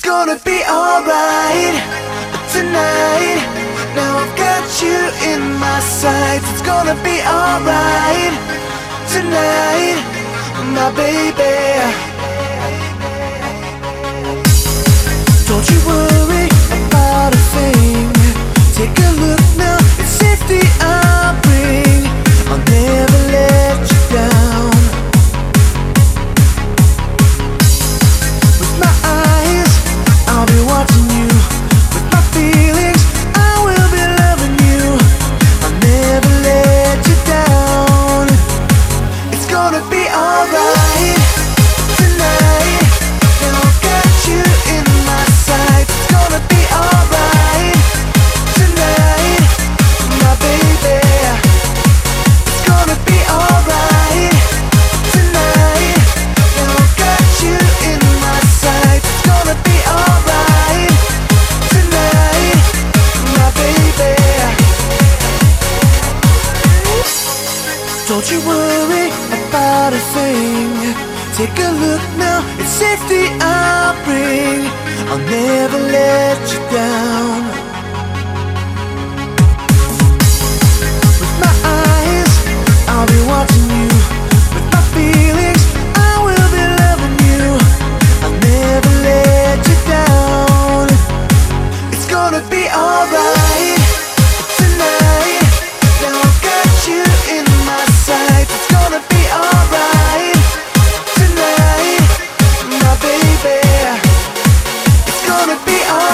gonna be alright tonight. Now I've got you in my sights. It's gonna be alright tonight, my baby. Don't you worry about a thing. Take a look now, it's safety I'll bring. I'll never let you down. With my eyes, I'll be watching you. With my feelings, I will be loving you. I'll never let you down. It's gonna be alright tonight. Now I've got you in my sights. It's gonna be alright tonight, my baby. It's gonna be alright tonight. Now I've got you in my sights. It's gonna be alright tonight, my baby. Don't you worry about a thing. Take a look now, it's safety I'll bring. I'll never let you down. With my eyes, I'll be watching you. With my feelings, I will be loving you. I'll never let you down. It's gonna be alright tonight. Now I've got you in my sights. It's gonna be alright tonight, my baby. It's gonna be alright.